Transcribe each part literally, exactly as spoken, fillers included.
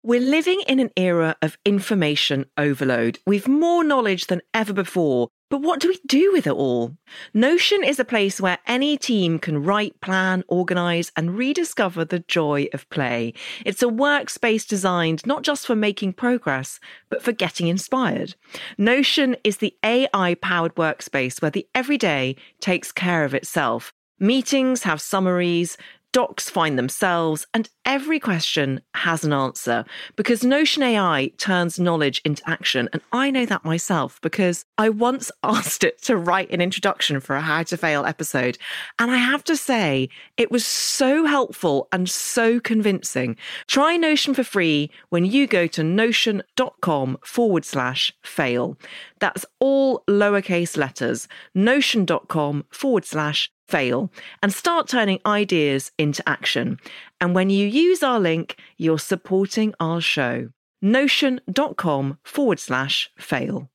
We're living in an era of information overload. We've more knowledge than ever before. But what do we do with it all? Notion is a place where any team can write, plan, organise and rediscover the joy of play. It's a workspace designed not just for making progress, but for getting inspired. Notion is the A I-powered workspace where the everyday takes care of itself. Meetings have summaries, docs find themselves, and every question has an answer because Notion A I turns knowledge into action. And I know that myself because I once asked it to write an introduction for a How to Fail episode. And I have to say, it was so helpful and so convincing. Try Notion for free when you go to notion.com forward slash fail. That's all lowercase letters, notion.com forward slash fail, and start turning ideas into action. And when you use our link, you're supporting our show. Notion.com forward slash fail.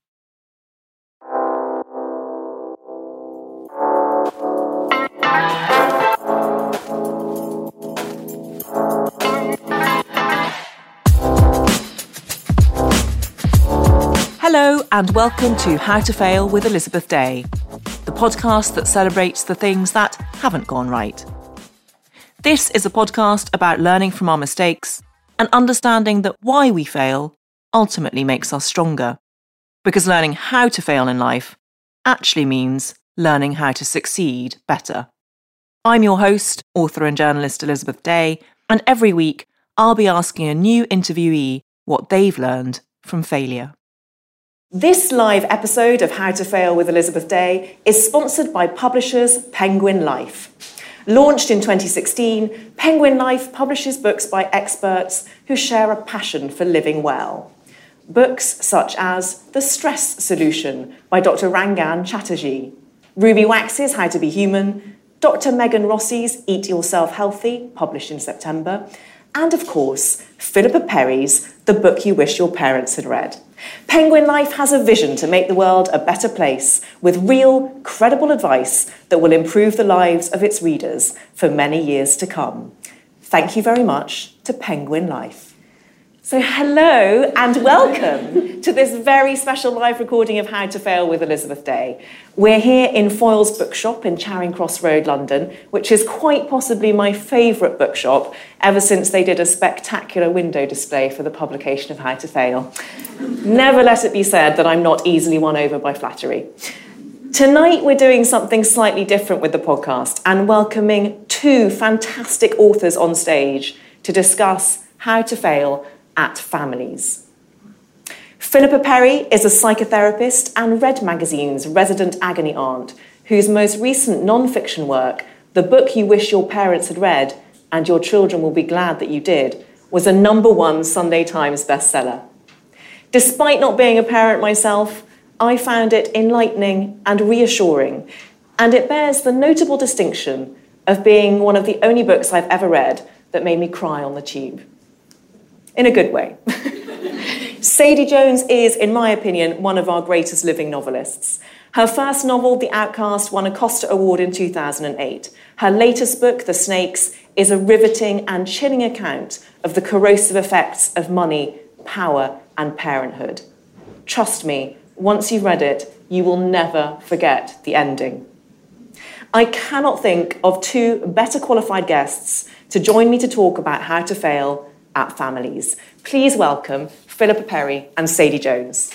Hello and welcome to How to Fail with Elizabeth Day, the podcast that celebrates the things that haven't gone right. This is a podcast about learning from our mistakes and understanding that why we fail ultimately makes us stronger. Because learning how to fail in life actually means learning how to succeed better. I'm your host, author and journalist Elizabeth Day, and every week I'll be asking a new interviewee what they've learned from failure. This live episode of How to Fail with Elizabeth Day is sponsored by publishers Penguin Life. Launched in twenty sixteen, Penguin Life publishes books by experts who share a passion for living well. Books such as The Stress Solution by Doctor Rangan Chatterjee, Ruby Wax's How to Be Human, Doctor Megan Rossi's Eat Yourself Healthy, published in September, and of course, Philippa Perry's The Book You Wish Your Parents Had Read. Penguin Life has a vision to make the world a better place with real, credible advice that will improve the lives of its readers for many years to come. Thank you very much to Penguin Life. So hello and welcome to this very special live recording of How to Fail with Elizabeth Day. We're here in Foyle's Bookshop in Charing Cross Road, London, which is quite possibly my favourite bookshop ever since they did a spectacular window display for the publication of How to Fail. Never let it be said that I'm not easily won over by flattery. Tonight we're doing something slightly different with the podcast and welcoming two fantastic authors on stage to discuss how to fail at families. Philippa Perry is a psychotherapist and Red Magazine's resident agony aunt, whose most recent non-fiction work, The Book You Wish Your Parents Had Read and Your Children Will Be Glad That You Did, was a number one Sunday Times bestseller. Despite not being a parent myself, I found it enlightening and reassuring, and it bears the notable distinction of being one of the only books I've ever read that made me cry on the tube. In a good way. Sadie Jones is, in my opinion, one of our greatest living novelists. Her first novel, The Outcast, won a Costa Award in two thousand eight. Her latest book, The Snakes, is a riveting and chilling account of the corrosive effects of money, power, and parenthood. Trust me, once you've read it, you will never forget the ending. I cannot think of two better qualified guests to join me to talk about how to fail at families. Please welcome Philippa Perry and Sadie Jones.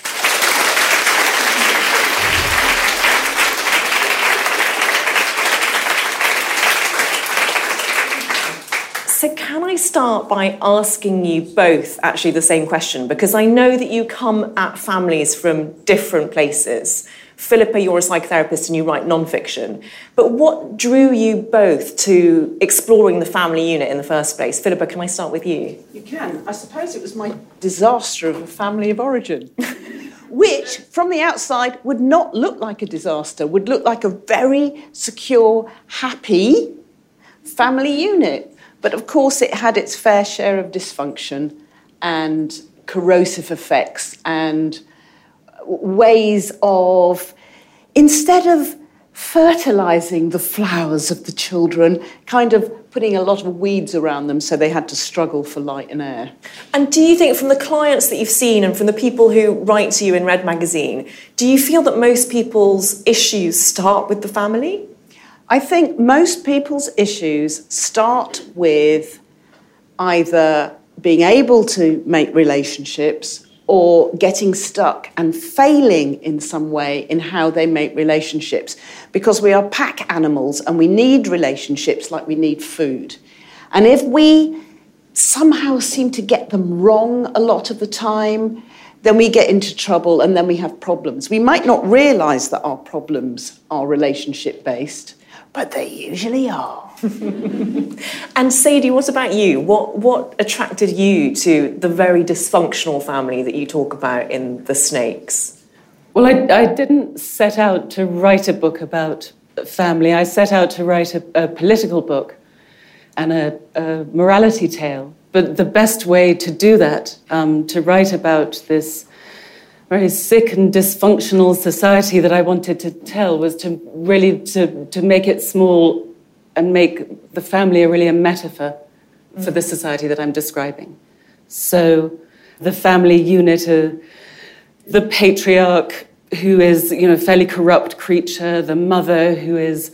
So can I start by asking you both actually the same question? Because I know that you come at families from different places. Philippa, you're a psychotherapist and you write non-fiction. But what drew you both to exploring the family unit in the first place? Philippa, can I start with you? You can. I suppose it was my disaster of a family of origin, which, from the outside, would not look like a disaster, would look like a very secure, happy family unit. But, of course, it had its fair share of dysfunction and corrosive effects and ways of, instead of fertilising the flowers of the children, kind of putting a lot of weeds around them so they had to struggle for light and air. And do you think from the clients that you've seen and from the people who write to you in Red Magazine, do you feel that most people's issues start with the family? I think most people's issues start with either being able to make relationships or getting stuck and failing in some way in how they make relationships, because we are pack animals and we need relationships like we need food. And if we somehow seem to get them wrong a lot of the time, then we get into trouble and then we have problems. We might not realise that our problems are relationship-based, but they usually are. And Sadie, what about you? What what attracted you to the very dysfunctional family that you talk about in The Snakes? Well, I, I didn't set out to write a book about family. I set out to write a, a political book and a, a morality tale. But the best way to do that, um, to write about this very sick and dysfunctional society that I wanted to tell, was to really to, to make it small and make the family a really a metaphor for the society that I'm describing. So the family unit, uh, the patriarch who is, you know, a fairly corrupt creature, the mother who is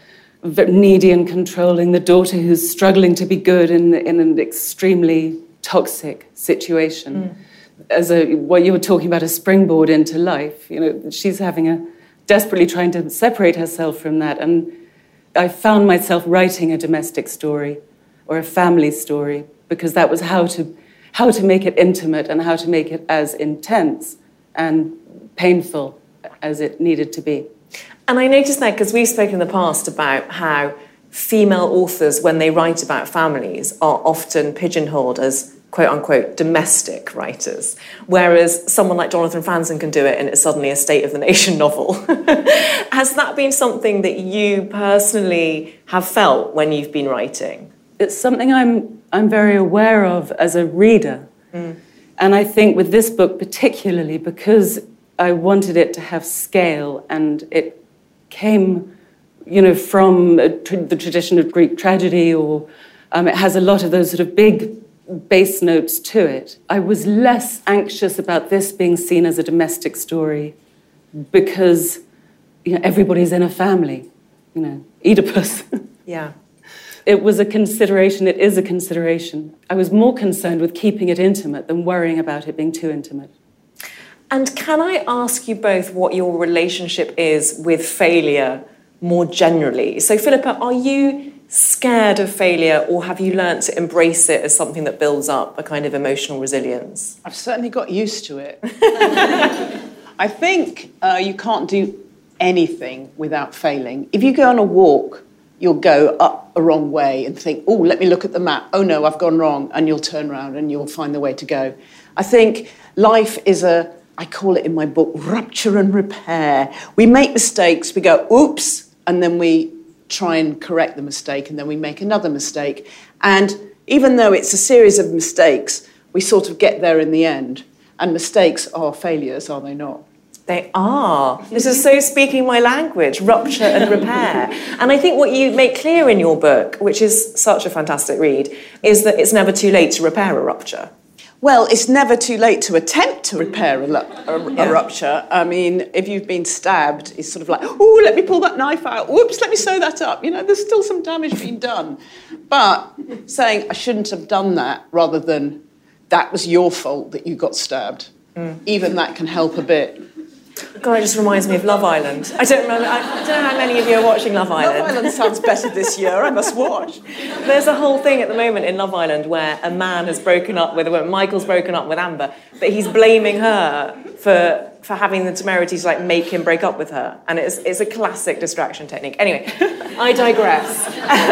needy and controlling, the daughter who's struggling to be good in, in an extremely toxic situation. Mm. As a, what you were talking about, a springboard into life, you know, she's having a, desperately trying to separate herself from that. And I found myself writing a domestic story or a family story because that was how to how to make it intimate and how to make it as intense and painful as it needed to be. And I noticed that because we've spoken in the past about how female authors, when they write about families, are often pigeonholed as quote-unquote domestic writers, whereas someone like Jonathan Franzen can do it and it's suddenly a State of the Nation novel. Has that been something that you personally have felt when you've been writing? It's something I'm I'm very aware of as a reader. Mm. And I think with this book particularly, because I wanted it to have scale and it came, you know, from a, the tradition of Greek tragedy, or um, it has a lot of those sort of big bass notes to it. I was less anxious about this being seen as a domestic story because, you know, everybody's in a family, you know, Oedipus. Yeah. It was a consideration, it is a consideration. I was more concerned with keeping it intimate than worrying about it being too intimate. And can I ask you both what your relationship is with failure more generally? So, Philippa, are you scared of failure, or have you learnt to embrace it as something that builds up a kind of emotional resilience? I've certainly got used to it. I think uh, you can't do anything without failing. If you go on a walk, you'll go up a wrong way and think, oh, let me look at the map. Oh, no, I've gone wrong. And you'll turn around and you'll find the way to go. I think life is a, I call it in my book, rupture and repair. We make mistakes, we go, oops, and then we try and correct the mistake, and then we make another mistake. And even though it's a series of mistakes, we sort of get there in the end. And mistakes are failures, are they not? They are. This is so speaking my language, rupture and repair. And I think what you make clear in your book, which is such a fantastic read, is that it's never too late to repair a rupture. Well, it's never too late to attempt to repair a, a, a yeah. rupture. I mean, if you've been stabbed, it's sort of like, oh, let me pull that knife out. Whoops, let me sew that up. You know, there's still some damage being done. But saying, I shouldn't have done that, rather than, that was your fault that you got stabbed. Mm. Even that can help a bit. God, it just reminds me of Love Island. I don't remember. I don't know how many of you are watching Love Island. Love Island sounds better this year. I must watch. There's a whole thing at the moment in Love Island where a man has broken up with a woman. Michael's broken up with Amber, but he's blaming her for for having the temerity to like make him break up with her, and it's it's a classic distraction technique. Anyway, I digress.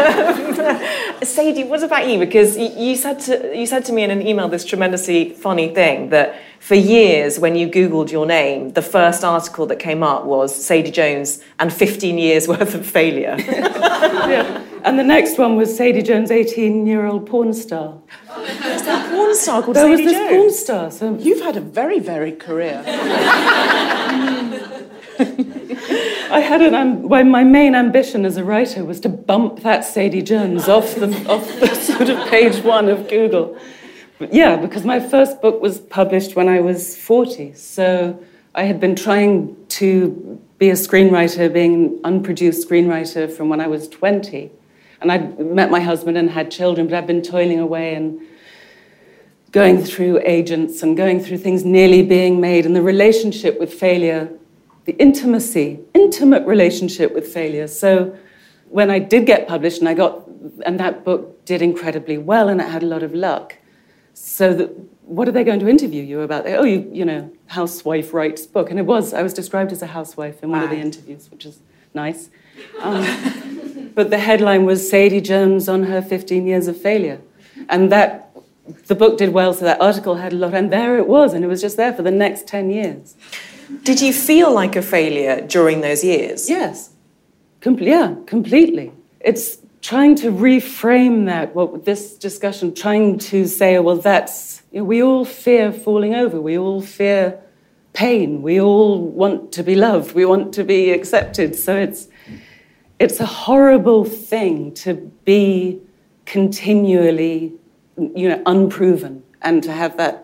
Um, Sadie, what about you? Because you, you said to you said to me in an email this tremendously funny thing that for years when you Googled your name, the first article that came up was Sadie Jones and fifteen years worth of failure. Yeah. And the next one was Sadie Jones, eighteen-year-old porn star. Is there a porn star called there Sadie was this Jones? porn star. So you've had a very varied career. I had an um, well, my main ambition as a writer was to bump that Sadie Jones off the off the sort of page one of Google. But yeah, because my first book was published when I was forty, so I had been trying to be a screenwriter, being an unproduced screenwriter from when I was twenty. And I'd met my husband and had children, but I'd been toiling away and going through agents and going through things nearly being made, and the relationship with failure, the intimacy, intimate relationship with failure. So when I did get published, and I got, and that book did incredibly well, and it had a lot of luck. So that, what are they going to interview you about? Oh, you, you know, housewife writes book. And it was, I was described as a housewife in one of the interviews, which is nice. Um, but the headline was Sadie Jones on her fifteen years of failure. And that, the book did well, so that article had a lot, and there it was, and it was just there for the next ten years. Did you feel like a failure during those years? Yes. Com- yeah, completely. It's trying to reframe that, what this discussion, trying to say, oh, well, that's, you know, we all fear falling over, we all fear pain, we all want to be loved, we want to be accepted. So it's it's a horrible thing to be continually, you know, unproven, and to have that,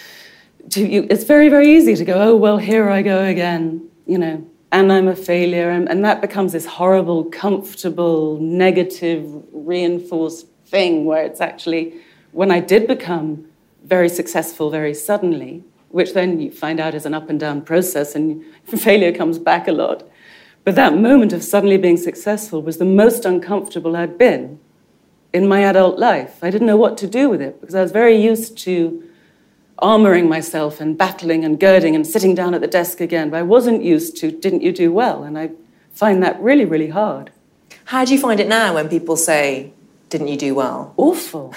to you, it's very, very easy to go, oh, well, here I go again, you know, and I'm a failure, and, and that becomes this horrible, comfortable, negative, reinforced thing where it's actually, when I did become very successful very suddenly, which then you find out is an up and down process, and failure comes back a lot. But that moment of suddenly being successful was the most uncomfortable I'd been in my adult life. I didn't know what to do with it, because I was very used to armoring myself and battling and girding and sitting down at the desk again. But I wasn't used to, didn't you do well? And I find that really, really hard. How do you find it now when people say, didn't you do well? Awful.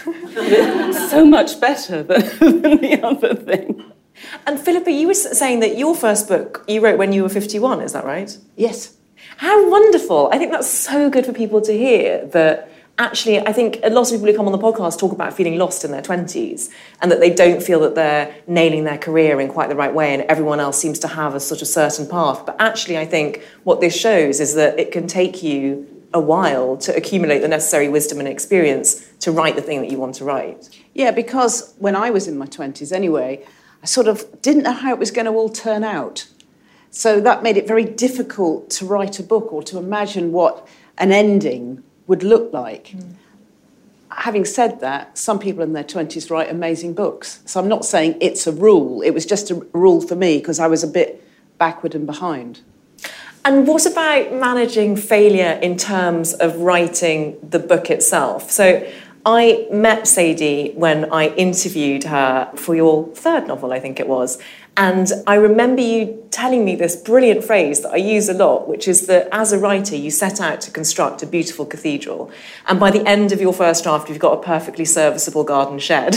So much better than, than the other thing. And Philippa, you were saying that your first book you wrote when you were fifty-one, is that right? Yes. How wonderful. I think that's so good for people to hear, that actually, I think a lot of people who come on the podcast talk about feeling lost in their twenties, and that they don't feel that they're nailing their career in quite the right way, and everyone else seems to have a sort of certain path. But actually, I think what this shows is that it can take you a while to accumulate the necessary wisdom and experience to write the thing that you want to write. Yeah, because when I was in my twenties anyway, I sort of didn't know how it was going to all turn out. So that made it very difficult to write a book or to imagine what an ending would look like. Mm. Having said that, some people in their twenties write amazing books. So I'm not saying it's a rule. It was just a rule for me because I was a bit backward and behind. And what about managing failure in terms of writing the book itself? So I met Sadie when I interviewed her for your third novel, I think it was. And I remember you telling me this brilliant phrase that I use a lot, which is that as a writer, you set out to construct a beautiful cathedral. And by the end of your first draft, you've got a perfectly serviceable garden shed.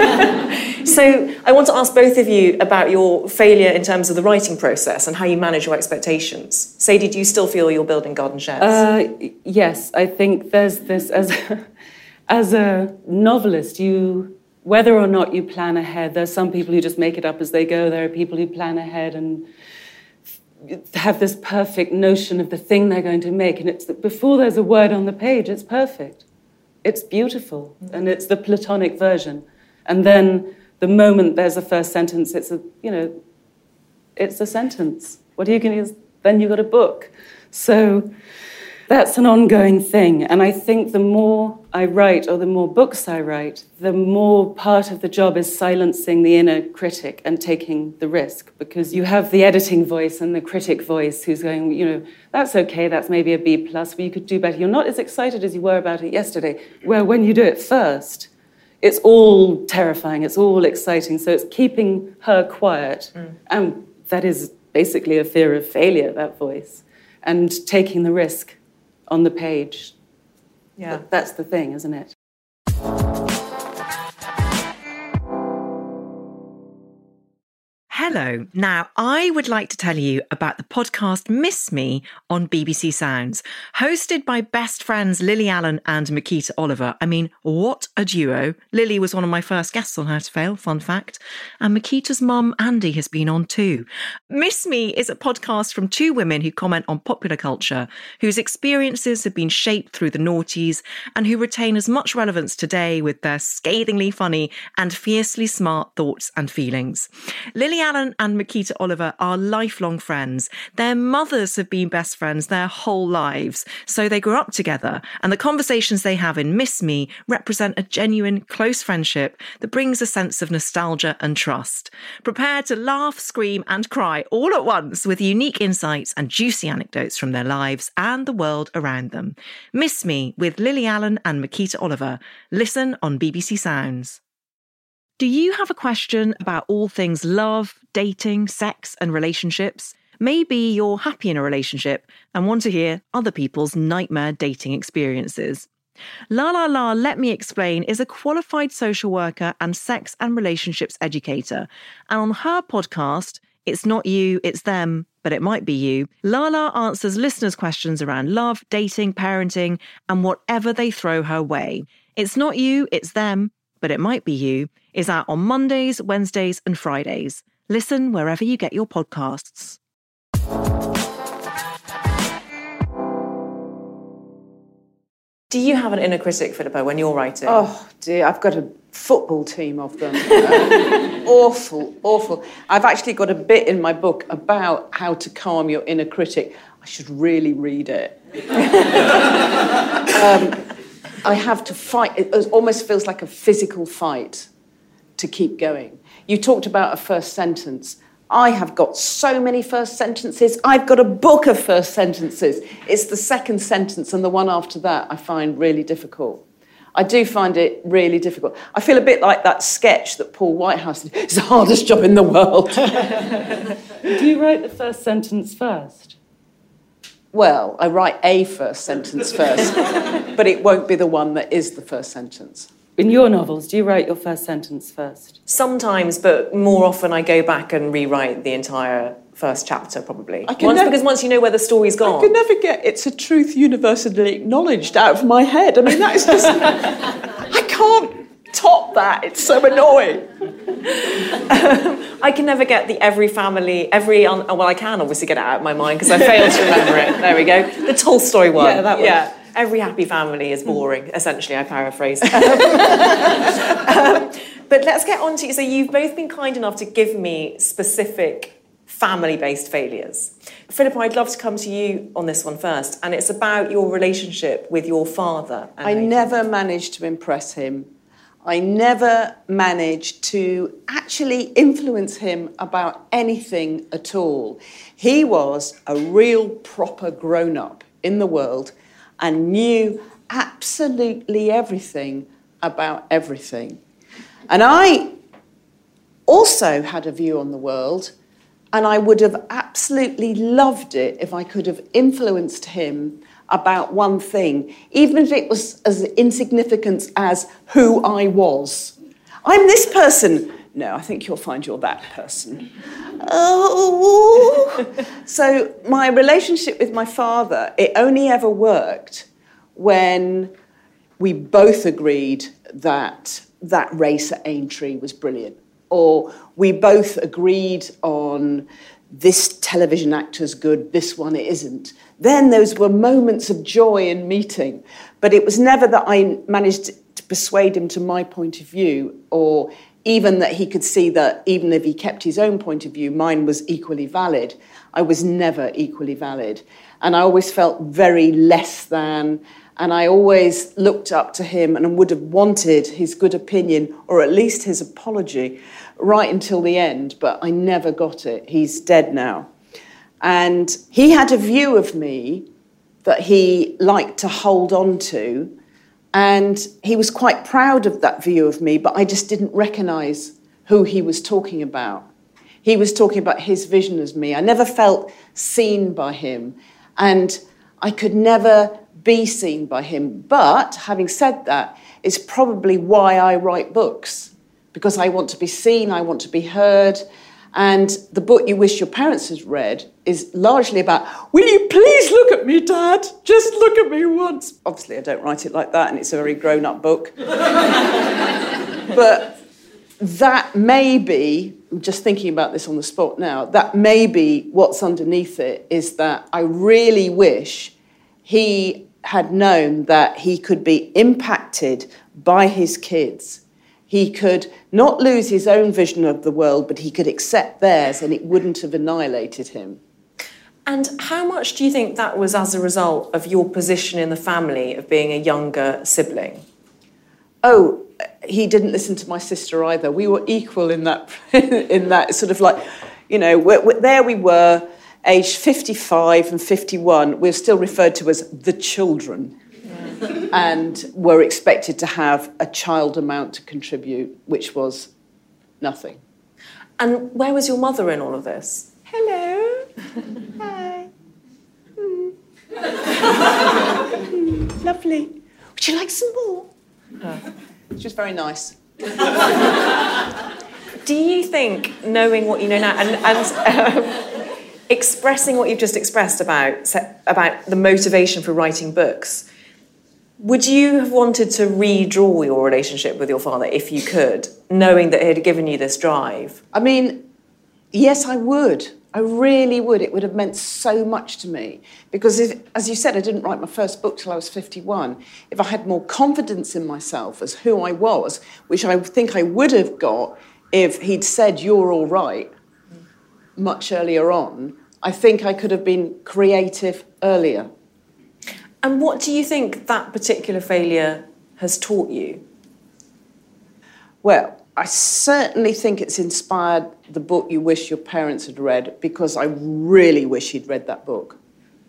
So I want to ask both of you about your failure in terms of the writing process and how you manage your expectations. Sadie, do you still feel you're building garden sheds? Uh, yes, I think there's this, as a, as a novelist, you... whether or not you plan ahead, there's some people who just make it up as they go. There are people who plan ahead and have this perfect notion of the thing they're going to make. And it's that before there's a word on the page, it's perfect. It's beautiful. Mm-hmm. And it's the platonic version. And then the moment there's a first sentence, it's a, you know, it's a sentence. What are you going to do? Then you've got a book. So that's an ongoing thing. And I think the more I write, or the more books I write, the more part of the job is silencing the inner critic and taking the risk, because you have the editing voice and the critic voice who's going, you know, that's okay, that's maybe a B plus, but you could do better. You're not as excited as you were about it yesterday, where when you do it first, it's all terrifying, it's all exciting. So it's keeping her quiet. Mm. And that is basically a fear of failure, that voice, and taking the risk on the page. Yeah, that's the thing, isn't it? Hello. Now, I would like to tell you about the podcast Miss Me on B B C Sounds, hosted by best friends Lily Allen and Makita Oliver. I mean, what a duo. Lily was one of my first guests on How to Fail, fun fact. And Makita's mum, Andy, has been on too. Miss Me is a podcast from two women who comment on popular culture, whose experiences have been shaped through the noughties, and who retain as much relevance today with their scathingly funny and fiercely smart thoughts and feelings. Lily Allen and Makita Oliver are lifelong friends. Their mothers have been best friends their whole lives, so they grew up together, and the conversations they have in Miss Me represent a genuine, close friendship that brings a sense of nostalgia and trust. Prepare to laugh, scream and cry all at once with unique insights and juicy anecdotes from their lives and the world around them. Miss Me with Lily Allen and Makita Oliver. Listen on B B C Sounds. Do you have a question about all things love, dating, sex and relationships? Maybe you're happy in a relationship and want to hear other people's nightmare dating experiences. La La La Let Me Explain is a qualified social worker and sex and relationships educator. And on her podcast, It's Not You, It's Them, But It Might Be You, Lala answers listeners' questions around love, dating, parenting, and whatever they throw her way. It's Not You, It's Them, But It Might Be You is out on Mondays, Wednesdays and Fridays. Listen wherever you get your podcasts. Do you have an inner critic, Philippa, when you're writing? Oh, dear, I've got a football team of them. Um, awful, awful. I've actually got a bit in my book about how to calm your inner critic. I should really read it. um, I have to fight. It almost feels like a physical fight to keep going. You talked about a first sentence. I have got so many first sentences. I've got a book of first sentences. It's the second sentence and the one after that I find really difficult. I do find it really difficult. I feel a bit like that sketch that Paul Whitehouse did. It's the hardest job in the world. Do you write the first sentence first? Well, I write a first sentence first, but it won't be the one that is the first sentence. In your novels, do you write your first sentence first? Sometimes, but more often I go back and rewrite the entire first chapter, probably. I can once, never, because once you know where the story's gone. I could never get "it's a truth universally acknowledged" out of my head. I mean, that is just... I can't top that. It's so annoying. um, I can never get the every family, every... Un- well, I can obviously get it out of my mind because I failed to remember it. There we go. The Tolstoy one. Yeah, that one. Yeah. Every happy family is boring, mm. essentially, I paraphrase. um, but let's get on to... So you've both been kind enough to give me specific family-based failures. Philippa, I'd love to come to you on this one first, and it's about your relationship with your father. I never managed to impress him. I never managed to actually influence him about anything at all. He was a real proper grown-up in the world and knew absolutely everything about everything. And I also had a view on the world, and I would have absolutely loved it if I could have influenced him about one thing, even if it was as insignificant as who I was. I'm this person. No, I think you'll find you're that person. Oh. So my relationship with my father, it only ever worked when we both agreed that that race at Aintree was brilliant, or we both agreed on this television actor's good, this one it isn't. Then those were moments of joy in meeting, but it was never that I managed to persuade him to my point of view, or even that he could see that even if he kept his own point of view, mine was equally valid. I was never equally valid. And I always felt very less than, and I always looked up to him and would have wanted his good opinion, or at least his apology, right until the end, but I never got it. He's dead now. And he had a view of me that he liked to hold on to, and he was quite proud of that view of me, but I just didn't recognise who he was talking about. He was talking about his vision as me. I never felt seen by him, and I could never be seen by him. But having said that, it's probably why I write books, because I want to be seen, I want to be heard, And the book you wish your parents had read is largely about, will you please look at me, Dad? Just look at me once. Obviously, I don't write it like that, and it's a very grown-up book. But that may be, I'm just thinking about this on the spot now, that may be what's underneath it, is that I really wish he had known that he could be impacted by his kids. He could not lose his own vision of the world, but he could accept theirs, and it wouldn't have annihilated him. And how much do you think that was as a result of your position in the family of being a younger sibling? Oh, he didn't listen to my sister either. We were equal in that, in that sort of like, you know, we're, we're, there we were, aged fifty-five and fifty-one. We're still referred to as the children. And were expected to have a child amount to contribute, which was nothing. And where was your mother in all of this? Hello. Hi. Mm. mm, lovely. Would you like some more? Uh, she was very nice. Do you think, knowing what you know now, and, and um, expressing what you've just expressed about, about the motivation for writing books, would you have wanted to redraw your relationship with your father if you could, knowing that he had given you this drive? I mean, yes, I would. I really would. It would have meant so much to me. Because, if, as you said, I didn't write my first book till I was fifty-one. If I had more confidence in myself as who I was, which I think I would have got if he'd said, you're all right, much earlier on, I think I could have been creative earlier. And what do you think that particular failure has taught you? Well, I certainly think it's inspired the book you wish your parents had read, because I really wish he'd read that book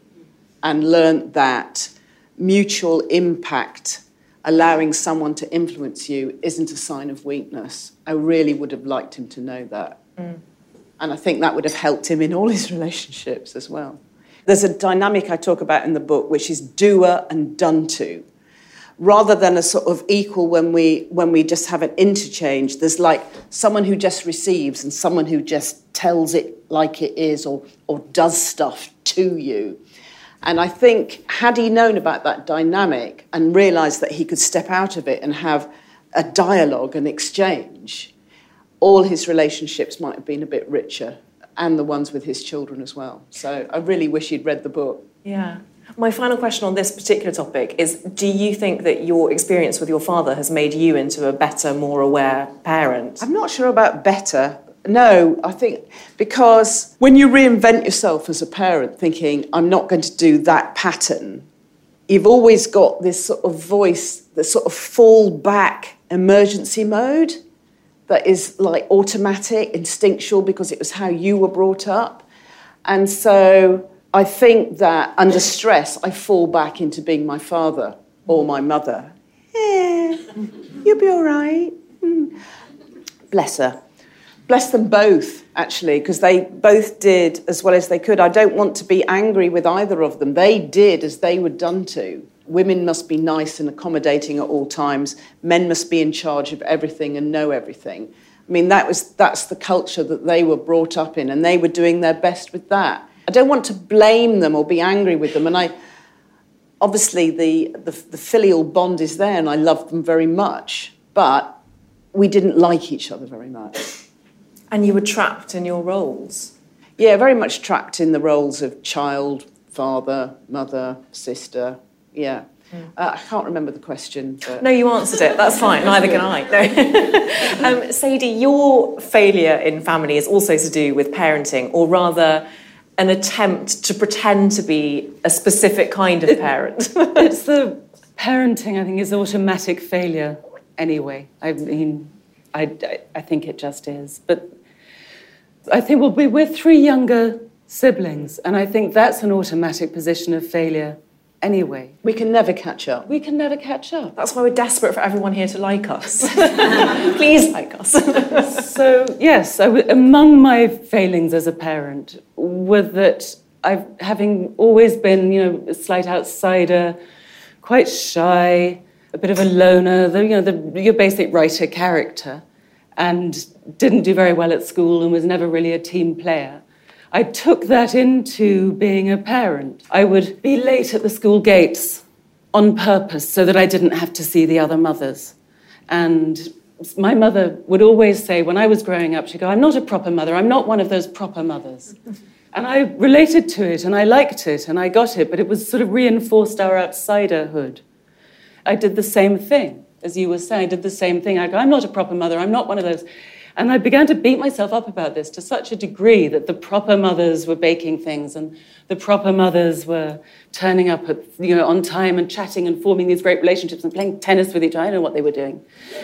and learnt that mutual impact, allowing someone to influence you, isn't a sign of weakness. I really would have liked him to know that. Mm. And I think that would have helped him in all his relationships as well. There's a dynamic I talk about in the book, which is doer and done to. Rather than a sort of equal when we when we just have an interchange, there's like someone who just receives and someone who just tells it like it is, or or does stuff to you. And I think had he known about that dynamic and realised that he could step out of it and have a dialogue and exchange, all his relationships might have been a bit richer, and the ones with his children as well. So I really wish he'd read the book. Yeah. My final question on this particular topic is, do you think that your experience with your father has made you into a better, more aware parent? I'm not sure about better. No, I think because when you reinvent yourself as a parent thinking, I'm not going to do that pattern, you've always got this sort of voice, this sort of fall back emergency mode that is like automatic, instinctual, because it was how you were brought up. And so I think that under stress, I fall back into being my father or my mother. Yeah, you'll be all right. Mm. Bless her. Bless them both, actually, because they both did as well as they could. I don't want to be angry with either of them. They did as they were done to. Women must be nice and accommodating at all times. Men must be in charge of everything and know everything. I mean, that was that's the culture that they were brought up in, and they were doing their best with that. I don't want to blame them or be angry with them. And I, obviously, the, the, the filial bond is there, and I love them very much. But we didn't like each other very much. And you were trapped in your roles? Yeah, very much trapped in the roles of child, father, mother, sister. Yeah. Mm. Uh, I can't remember the question. But... No, you answered it. That's fine. Neither can I. No. um, Sadie, your failure in family is also to do with parenting, or rather an attempt to pretend to be a specific kind of parent. It's the parenting, I think, is automatic failure anyway. I mean, I, I think it just is. But I think well, we're three younger siblings, and I think that's an automatic position of failure anyway. We can never catch up. We can never catch up. That's why we're desperate for everyone here to like us. Please like us. So, yes, I w- among my failings as a parent were that I've, having always been, you know, a slight outsider, quite shy, a bit of a loner, the, you know, the, your basic writer character, and didn't do very well at school and was never really a team player. I took that into being a parent. I would be late at the school gates on purpose so that I didn't have to see the other mothers. And my mother would always say, when I was growing up, she'd go, I'm not a proper mother, I'm not one of those proper mothers. And I related to it, and I liked it, and I got it, but it was sort of reinforced our outsiderhood. I did the same thing, as you were saying, I did the same thing. I go, I'm not a proper mother, I'm not one of those. And I began to beat myself up about this to such a degree that the proper mothers were baking things and the proper mothers were turning up at, you know, on time and chatting and forming these great relationships and playing tennis with each other. I don't know what they were doing.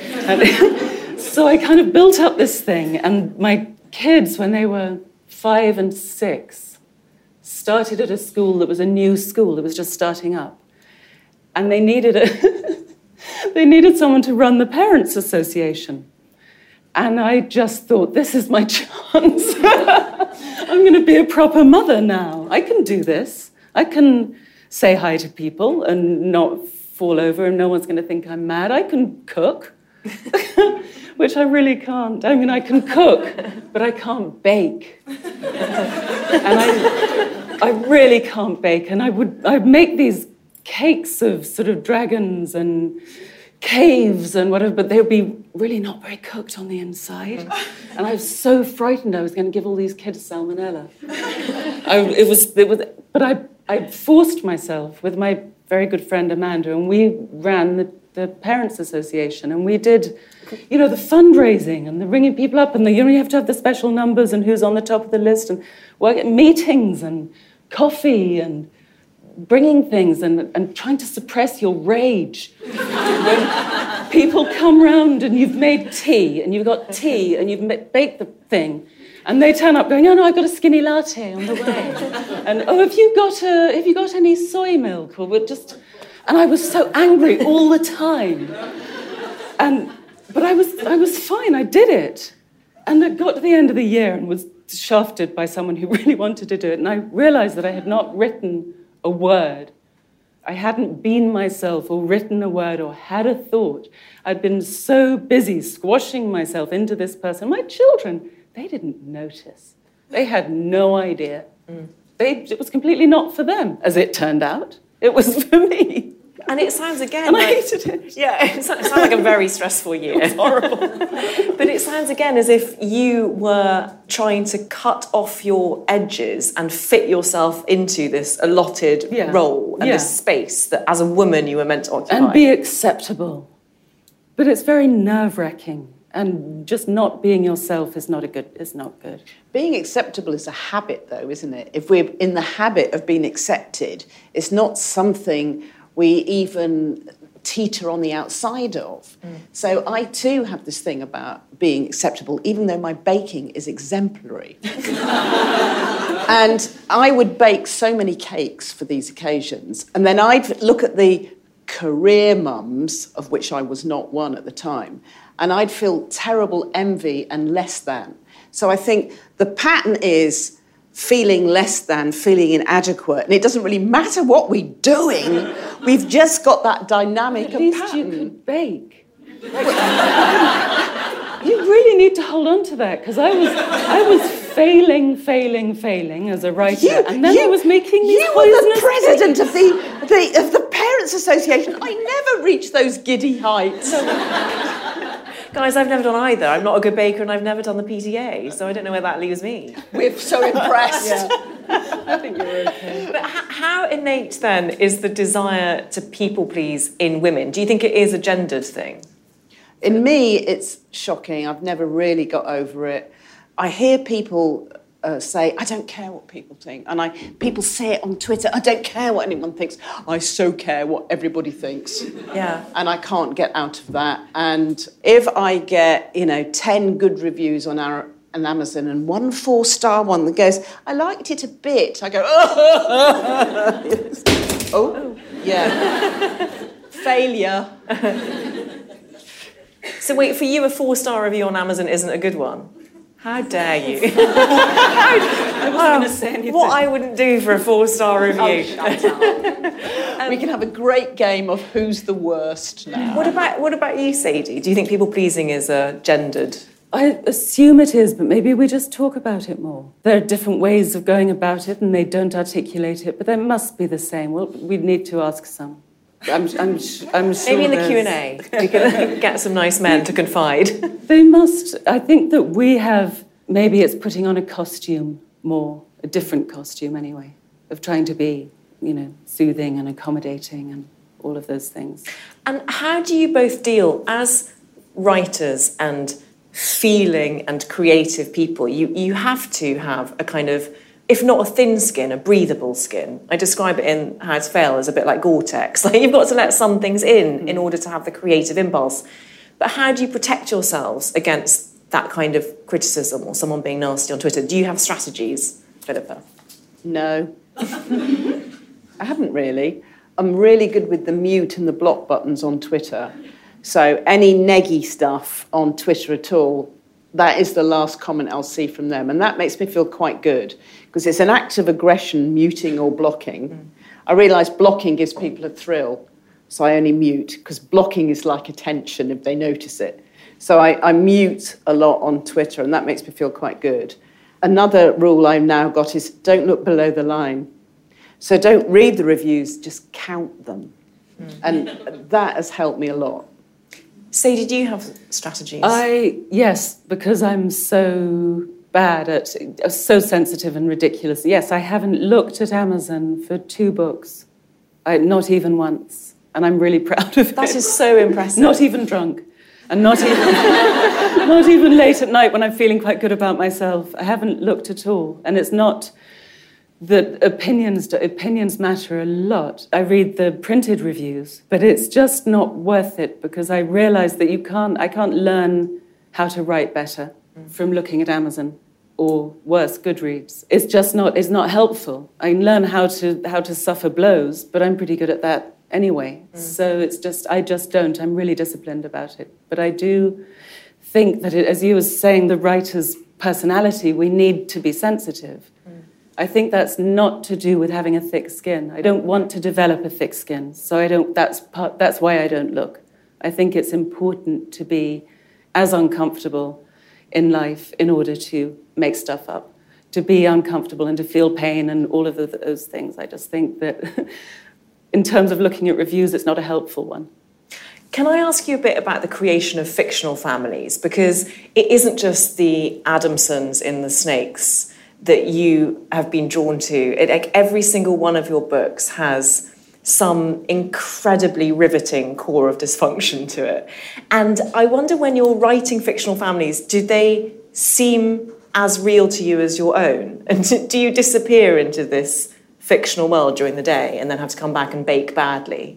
And so I kind of built up this thing. And my kids, when they were five and six, started at a school that was a new school that was just starting up. And they needed a they needed someone to run the Parents' Association. And I just thought, this is my chance. I'm going to be a proper mother now. I can do this. I can say hi to people and not fall over and no one's going to think I'm mad. I can cook, which I really can't. I mean, I can cook, but I can't bake. And I, I really can't bake. And I would I'd make these cakes of sort of dragons and caves and whatever, but they would be really not very cooked on the inside. And I was so frightened I was going to give all these kids salmonella. I, it was, it was, but I, I forced myself with my very good friend Amanda, and we ran the, the Parents' Association, and we did, you know, the fundraising and the ringing people up, and the, you know, you have to have the special numbers and who's on the top of the list, and work at meetings and coffee and bringing things and, and trying to suppress your rage. When people come round and you've made tea, and you've got tea, and you've baked the thing, and they turn up going, oh, no, I've got a skinny latte on the way. And, oh, have you got a, have you got any soy milk? Or we're just... And I was so angry all the time. And, but I was, I was fine, I did it. And I got to the end of the year and was shafted by someone who really wanted to do it, and I realised that I had not written a word. I hadn't been myself or written a word or had a thought. I'd been so busy squashing myself into this person. My children, they didn't notice. They had no idea. Mm. They, it was completely not for them, as it turned out. It was for me. And it sounds again and like... I hated it. Yeah, it sounds like a very stressful year. It's horrible. But it sounds again as if you were trying to cut off your edges and fit yourself into this allotted yeah. role and yeah. this space that as a woman you were meant to occupy. And be acceptable. But it's very nerve-wracking. And just not being yourself is not a good. Is not good. Being acceptable is a habit, though, isn't it? If we're in the habit of being accepted, it's not something we even teeter on the outside of. Mm. So I, too, have this thing about being acceptable, even though my baking is exemplary. And I would bake so many cakes for these occasions, and then I'd look at the career mums, of which I was not one at the time, and I'd feel terrible envy and less than. So I think the pattern is feeling less than, feeling inadequate, and it doesn't really matter what we're doing. We've just got that dynamic At of least pattern. you could bake. You really need to hold on to that, because I was, I was failing, failing, failing as a writer, You, and then you, I was making these You were poisonous the president cakes. of the, the of the Parents' Association. I never reached those giddy heights. Guys, I've never done either. I'm not a good baker and I've never done the P T A, so I don't know where that leaves me. We're so impressed. Yeah. I think you're okay. But h- how innate, then, is the desire to people-please in women? Do you think it is a gendered thing? In me, it's shocking. I've never really got over it. I hear people uh, say, I don't care what people think. And I people say it on Twitter, I don't care what anyone thinks. I so care what everybody thinks. Yeah. And I can't get out of that. And if I get, you know, ten good reviews on our on Amazon and one four-star one that goes, I liked it a bit, I go, oh, oh yeah. Failure. So wait, for you, a four-star review on Amazon isn't a good one? How dare you? I wasn't going to say anything. What I wouldn't do for a four-star review. Oh, shut up. um, we can have a great game of who's the worst now. What about what about you, Sadie? Do you think people-pleasing is a gendered I assume it is, but maybe we just talk about it more. There are different ways of going about it, and they don't articulate it, but they must be the same. Well, we need to ask some. I'm, I'm, I'm sure maybe in the there's... Q and A, we can get some nice men to confide. They must. I think that we have, maybe it's putting on a costume more, a different costume anyway, of trying to be, you know, soothing and accommodating and all of those things. And how do you both deal as writers and feeling and creative people? You you have to have a kind of, if not a thin skin, a breathable skin. I describe it in How to Fail as a bit like Gore-Tex. Like, you've got to let some things in mm. in order to have the creative impulse. But how do you protect yourselves against that kind of criticism or someone being nasty on Twitter? Do you have strategies, Philippa? No. I haven't really. I'm really good with the mute and the block buttons on Twitter. So any neggy stuff on Twitter at all, that is the last comment I'll see from them. And that makes me feel quite good, because it's an act of aggression, muting or blocking. Mm. I realise blocking gives people a thrill, so I only mute, because blocking is like attention if they notice it. So I, I mute a lot on Twitter, and that makes me feel quite good. Another rule I've now got is don't look below the line. So don't read the reviews, just count them. Mm. And that has helped me a lot. Sadie, do you have strategies? I, yes, because I'm so bad at, so sensitive and ridiculous. Yes, I haven't looked at Amazon for two books, I, not even once, and I'm really proud of it. That is so impressive. Not even drunk, and not even, not even late at night when I'm feeling quite good about myself. I haven't looked at all, and it's not that opinions opinions matter a lot. I read the printed reviews, but it's just not worth it, because I realise that you can't. I can't learn how to write better mm. from looking at Amazon or worse, Goodreads. It's just not. It's not helpful. I learn how to how to suffer blows, but I'm pretty good at that anyway. Mm. So it's just I just don't. I'm really disciplined about it, but I do think that it, as you were saying, the writer's personality, we need to be sensitive. Mm. I think that's not to do with having a thick skin. I don't want to develop a thick skin, so I don't. That's part. That's why I don't look. I think it's important to be as uncomfortable in life in order to make stuff up, to be uncomfortable and to feel pain and all of those things. I just think that in terms of looking at reviews, it's not a helpful one. Can I ask you a bit about the creation of fictional families? Because it isn't just the Adamsons in The Snakes that you have been drawn to. It, like, every single one of your books has some incredibly riveting core of dysfunction to it. And I wonder, when you're writing fictional families, do they seem as real to you as your own? And do you disappear into this fictional world during the day and then have to come back and bake badly?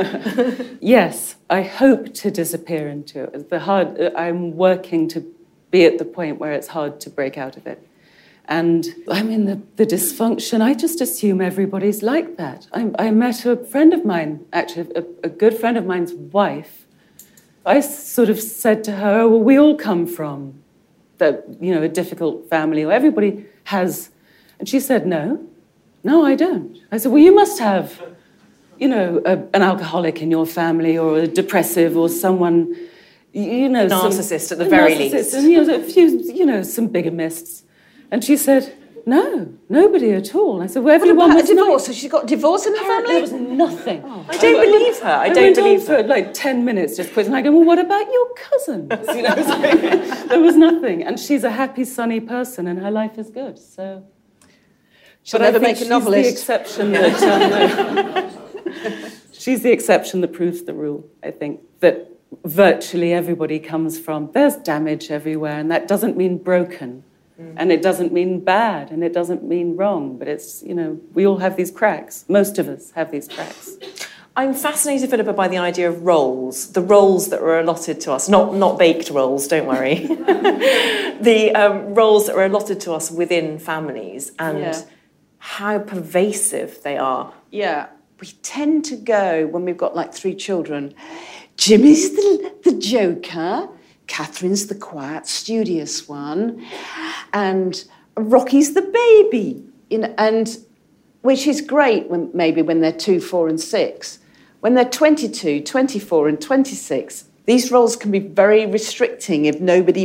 Yes, I hope to disappear into it. The hard, I'm working to be at the point where it's hard to break out of it. And I mean, the, the dysfunction, I just assume everybody's like that. I, I met a friend of mine, actually, a, a good friend of mine's wife. I sort of said to her, oh, well, we all come from the, you know, a difficult family, or everybody has. And she said, no, no, I don't. I said, well, you must have, you know, a, an alcoholic in your family, or a depressive, or someone, you know. Narcissist some, at the very narcissist, least. And, you know, a few, you know, some bigamists. And she said, no, nobody at all. And I said, well, everyone was was divorced. So she's got divorce in her family? There was nothing. Oh. I don't I, believe her. I, I don't went believe on her. for like ten minutes just quizzing. I go, well, what about your cousins? You know, so there was nothing. And she's a happy, sunny person, and her life is good. So, she'll but never I think make a novelist. She's the exception that. Um, she's the exception that proves the rule. I think that virtually everybody comes from. There's damage everywhere, and that doesn't mean broken. And it doesn't mean bad, and it doesn't mean wrong, but it's, you know, we all have these cracks. Most of us have these cracks. I'm fascinated, Philippa, by the idea of roles, the roles that were allotted to us, not not baked roles, don't worry, the um, roles that were allotted to us within families, and yeah. how pervasive they are. Yeah, we tend to go, when we've got like three children, Jimmy's the, the joker, Catherine's the quiet, studious one, and Rocky's the baby. You know, and which is great when maybe when they're two, four, and six. When they're twenty-two, twenty-four, and twenty-six, these roles can be very restricting if nobody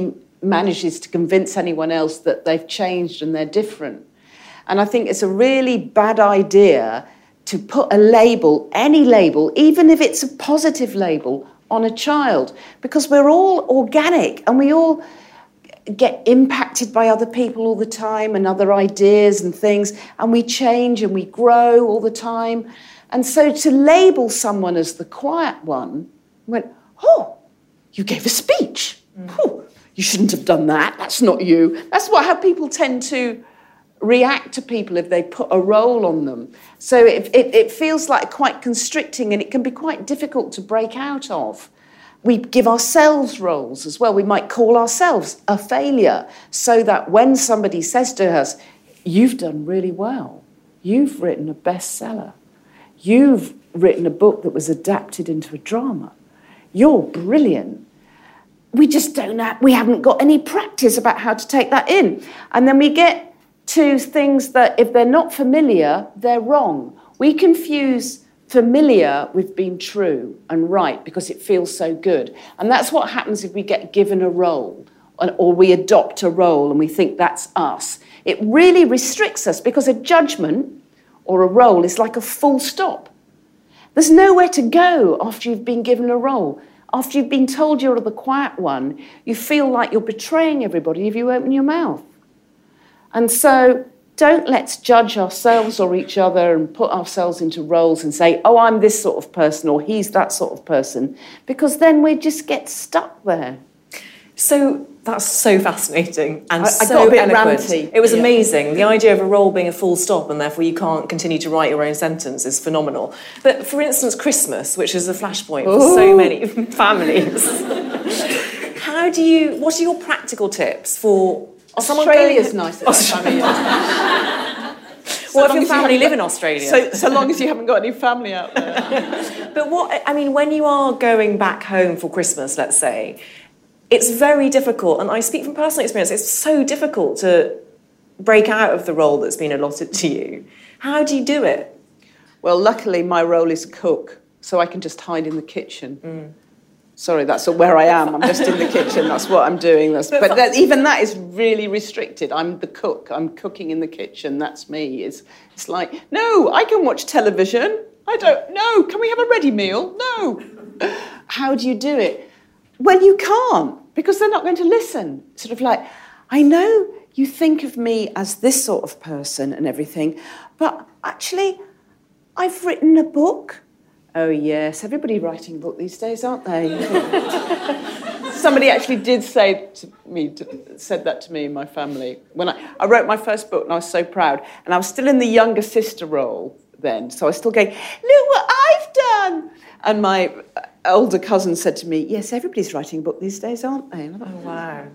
manages to convince anyone else that they've changed and they're different. And I think it's a really bad idea to put a label, any label, even if it's a positive label, on a child, because we're all organic and we all get impacted by other people all the time and other ideas and things, and we change and we grow all the time. And so to label someone as the quiet one, went, oh, you gave a speech. Mm. Whew, you shouldn't have done that. That's not you. That's what how people tend to react to people if they put a role on them. So it, it, it feels like quite constricting, and it can be quite difficult to break out of. We give ourselves roles as well. We might call ourselves a failure, so that when somebody says to us, you've done really well, you've written a bestseller, you've written a book that was adapted into a drama, you're brilliant, we just don't have, we haven't got any practice about how to take that in. And then we get to things that, if they're not familiar, they're wrong. We confuse familiar with being true and right because it feels so good. And that's what happens if we get given a role or we adopt a role and we think that's us. It really restricts us, because a judgment or a role is like a full stop. There's nowhere to go after you've been given a role. After you've been told you're the quiet one, you feel like you're betraying everybody if you open your mouth. And so don't let's judge ourselves or each other and put ourselves into roles and say, oh, I'm this sort of person or he's that sort of person, because then we just get stuck there. So that's so fascinating and I, so I got a bit eloquent. ranty. It was yeah. amazing. The idea of a role being a full stop and therefore you can't continue to write your own sentence is phenomenal. But for instance, Christmas, which is a flashpoint for Ooh. so many families. How do you, what are your practical tips for Australia's going, nice at Australia. So what if your family live in Australia? So, so long as you haven't got any family out there. But what, I mean, when you are going back home for Christmas, let's say, it's very difficult, and I speak from personal experience, it's so difficult to break out of the role that's been allotted to you. How do you do it? Well, luckily my role is cook, so I can just hide in the kitchen. Mm. Sorry, that's where I am. I'm just in the kitchen. That's what I'm doing. That's, but but that, even that is really restricted. I'm the cook. I'm cooking in the kitchen. That's me. It's, it's like, no, I can watch television. I don't, no, can we have a ready meal? No. How do you do it? Well, you can't, because they're not going to listen. Sort of like, I know you think of me as this sort of person and everything, but actually, I've written a book. Oh, yes, everybody writing a book these days, aren't they? Somebody actually did say to me, to, said that to me in my family. When I, I wrote my first book, and I was so proud, and I was still in the younger sister role then, so I was still going, look what I've done! And my older cousin said to me, yes, everybody's writing a book these days, aren't they? And I thought,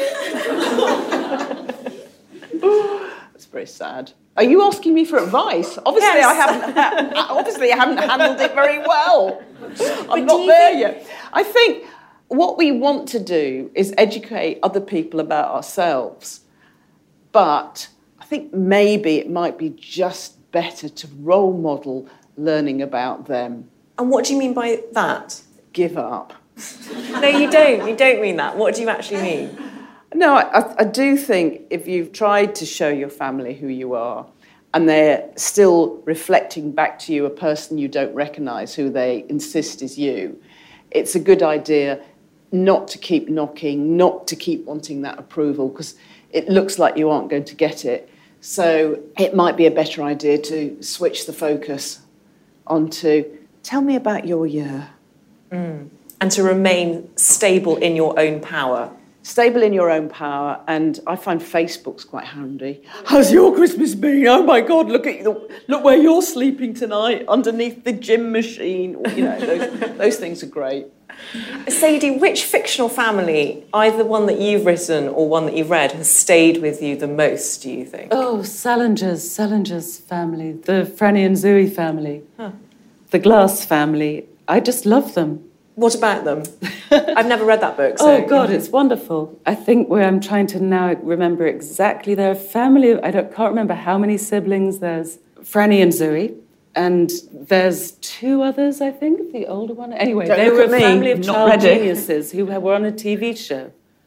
oh, wow. That's very sad. Are you asking me for advice? Obviously, yes. I haven't. Ha- obviously, I haven't handled it very well. I'm not there think- yet. I think what we want to do is educate other people about ourselves, but I think maybe it might be just better to role model learning about them. And what do you mean by that? Give up. No, you don't. You don't mean that. What do you actually mean? No, I, I do think if you've tried to show your family who you are and they're still reflecting back to you a person you don't recognise who they insist is you, it's a good idea not to keep knocking, not to keep wanting that approval, because it looks like you aren't going to get it. So it might be a better idea to switch the focus onto, tell me about your year. Mm. And to remain stable in your own power. Stable in your own power, and I find Facebook's quite handy. How's your Christmas been? Oh my God, look at you, look where you're sleeping tonight, underneath the gym machine. You know, those, those things are great. Sadie, which fictional family, either one that you've written or one that you've read, has stayed with you the most, do you think? Oh, Salinger's, Salinger's family, the Franny and Zooey family, huh. the Glass family. I just love them. What about them? I've never read that book. So. Oh, God, it's wonderful. I think where I'm trying to now remember exactly their family. I don't, can't remember how many siblings. There's Franny and Zooey, and there's two others, I think, the older one. Anyway, don't they look were at a me. family of Not child ready. geniuses who were on a T V show.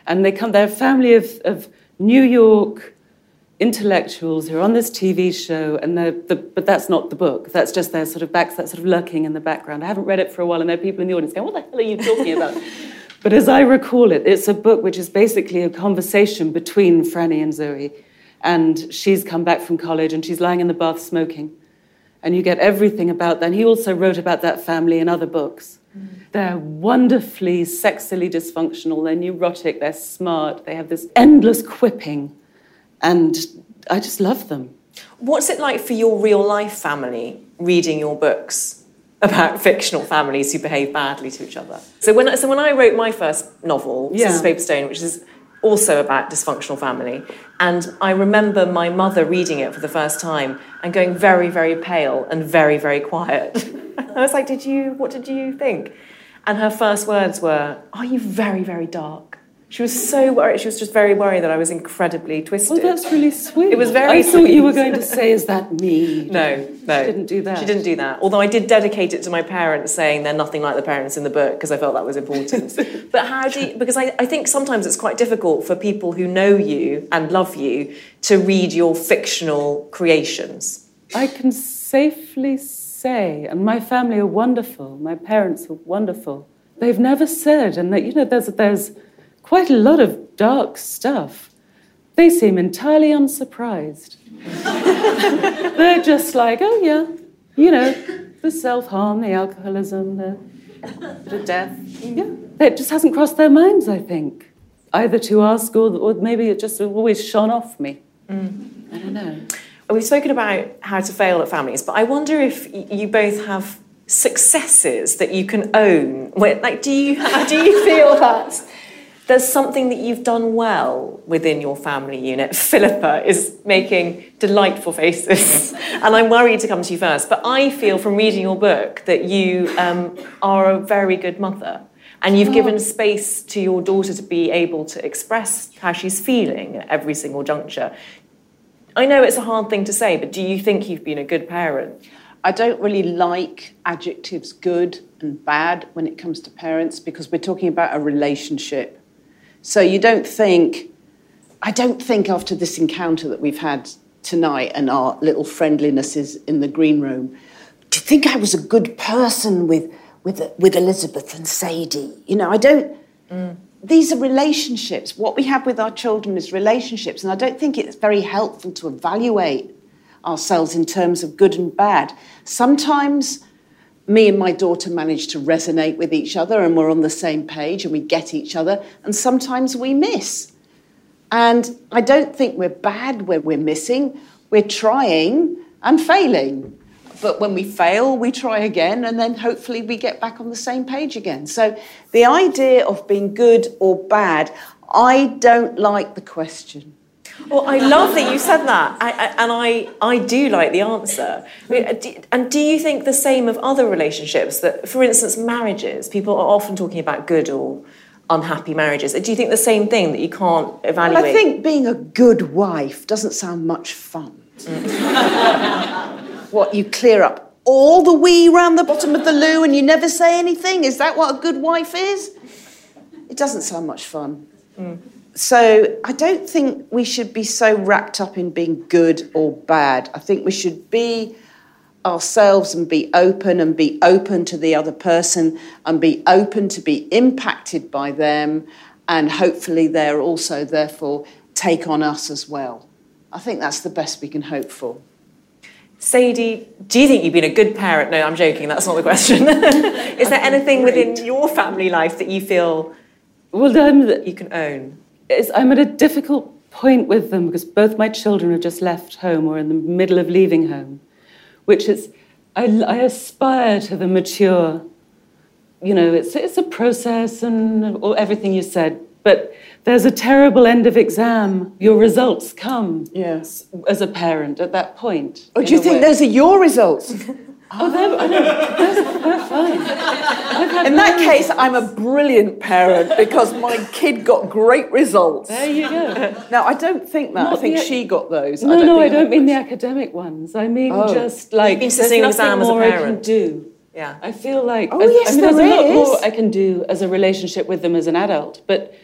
And they come, they're a family of, of New York intellectuals who are on this T V show, and they're the, but that's not the book. That's just their sort of back, that's sort of lurking in the background. I haven't read it for a while, and there are people in the audience going, what the hell are you talking about? But as I recall it, it's a book which is basically a conversation between Franny and Zoe. And she's come back from college, and she's lying in the bath smoking. And you get everything about that. And he also wrote about that family in other books. Mm. They're wonderfully, sexily dysfunctional. They're neurotic. They're smart. They have this endless quipping. And I just love them. What's it like for your real-life family reading your books about fictional families who behave badly to each other? So when, so when I wrote my first novel, yeah. Scissors, Paper, Stone, which is also about dysfunctional family, and I remember my mother reading it for the first time and going very, very pale and very, very quiet. I was like, did you, what did you think? And her first words were, are you very, very dark? She was so worried. She was just very worried that I was incredibly twisted. Oh, that's really sweet. It was very I sweet. thought you were going to say, is that me? No, no. She didn't do that. She didn't do that. Although I did dedicate it to my parents, saying they're nothing like the parents in the book, because I felt that was important. But how do you... Because I, I think sometimes it's quite difficult for people who know you and love you to read your fictional creations. I can safely say, and my family are wonderful, my parents are wonderful, they've never said, and that, you know, there's there's... quite a lot of dark stuff. They seem entirely unsurprised. They're just like, oh yeah, you know, the self-harm, the alcoholism, the bit of death. Yeah, it just hasn't crossed their minds, I think, either to ask or, or maybe it just always shone off me. Mm. I don't know. We've spoken about how to fail at families, but I wonder if you both have successes that you can own. Like, do you do you feel that there's something that you've done well within your family unit? Philippa is making delightful faces, and I'm worried to come to you first. But I feel from reading your book that you um, are a very good mother, and you've oh. given space to your daughter to be able to express how she's feeling at every single juncture. I know it's a hard thing to say, but do you think you've been a good parent? I don't really like adjectives good and bad when it comes to parents, because we're talking about a relationship. So you don't think, I don't think after this encounter that we've had tonight and our little friendlinesses in the green room, do you think I was a good person with with with Elizabeth and Sadie? You know, I don't, mm. These are relationships. What we have with our children is relationships, and I don't think it's very helpful to evaluate ourselves in terms of good and bad. Sometimes me and my daughter manage to resonate with each other and we're on the same page and we get each other, and sometimes we miss. And I don't think we're bad when we're missing. We're trying and failing. But when we fail, we try again, and then hopefully we get back on the same page again. So the idea of being good or bad, I don't like the question. Well, I love that you said that, I, I, and I, I do like the answer. And do you think the same of other relationships? That, for instance, marriages, people are often talking about good or unhappy marriages. Do you think the same thing, that you can't evaluate? Well, I think being a good wife doesn't sound much fun. Mm. What, you clear up all the wee round the bottom of the loo and you never say anything? Is that what a good wife is? It doesn't sound much fun. Mm. So I don't think we should be so wrapped up in being good or bad. I think we should be ourselves and be open and be open to the other person and be open to be impacted by them, and hopefully they're also, therefore, take on us as well. I think that's the best we can hope for. Sadie, do you think you've been a good parent? No, I'm joking, that's not the question. Is there anything within your family life that you feel well, um, that you can own? It's, I'm at a difficult point with them because both my children have just left home or in the middle of leaving home, which is, I, I aspire to the mature, you know, it's it's a process and or everything you said, but there's a terrible end of exam. Your results come yes. as a parent at that point. Oh, do you think way. Those are your results? Oh, they're, I don't, they're, they're fine. In that case, I'm a brilliant parent because my kid got great results. There you go. No, I don't think that. Not I think the, she got those. No, I don't no, think I don't mean the academic ones. I mean oh. just like there's nothing exam more as a I can do. Yeah. I feel like oh, as, yes, I mean, there there's is. a lot more I can do as a relationship with them as an adult, but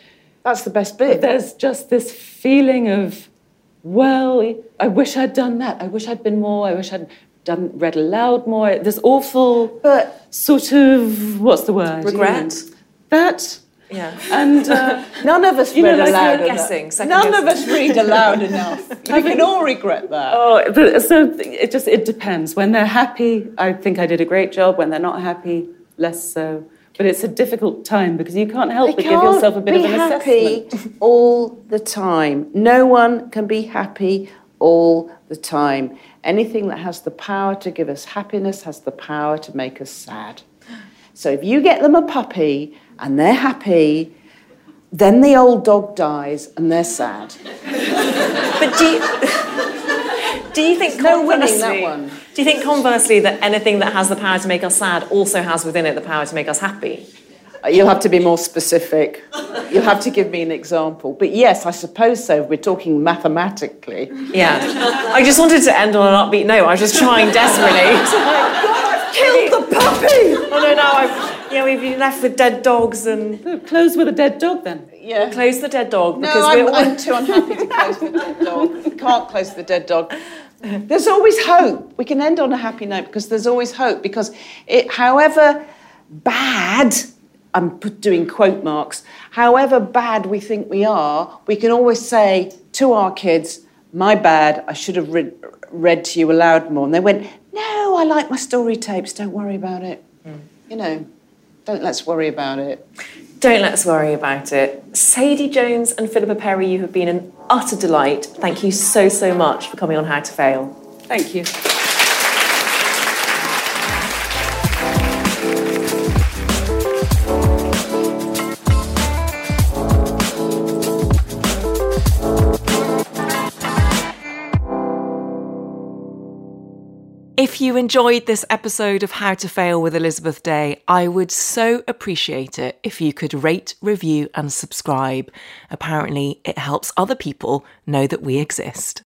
That's the best bit. There's just this feeling of, well, I wish I'd done that. I wish I'd been more. I wish I'd done read aloud more. This awful but sort of, what's the word? Regret? You know, that. Yeah. And uh, none of us you read know, like aloud you're enough. guessing, second None guessing. of us read aloud enough. We can all regret that. oh, but so it just it depends. When they're happy, I think I did a great job. When they're not happy, less so. But it's a difficult time because you can't help They but can't give yourself a bit be of an happy assessment. all the time. No one can be happy all the time. Anything that has the power to give us happiness has the power to make us sad. So if you get them a puppy and they're happy, then the old dog dies and they're sad. But do you, do you think No winning conversely, that one. do you think conversely that anything that has the power to make us sad also has within it the power to make us happy? You'll have to be more specific. You'll have to give me an example. But yes, I suppose so. If we're talking mathematically. Yeah. I just wanted to end on an upbeat note. I was just trying desperately. Killed the puppy! Oh no, no, I've, yeah, we've been left with dead dogs and So close with a dead dog then. Yeah. close the dead dog because No, I'm, we're all... I'm too unhappy to close the dead dog. Can't close the dead dog. There's always hope. We can end on a happy note because there's always hope. Because it, however bad, I'm put- doing quote marks, however bad we think we are, we can always say to our kids, my bad, I should have read, read to you aloud more. And they went, no, I like my story tapes, don't worry about it. Mm. You know, don't let's worry about it. Don't let's worry about it. Sadie Jones and Philippa Perry, you have been an utter delight. Thank you so, so much for coming on How to Fail. Thank you. If you enjoyed this episode of How to Fail with Elizabeth Day, I would so appreciate it if you could rate, review and subscribe. Apparently, it helps other people know that we exist.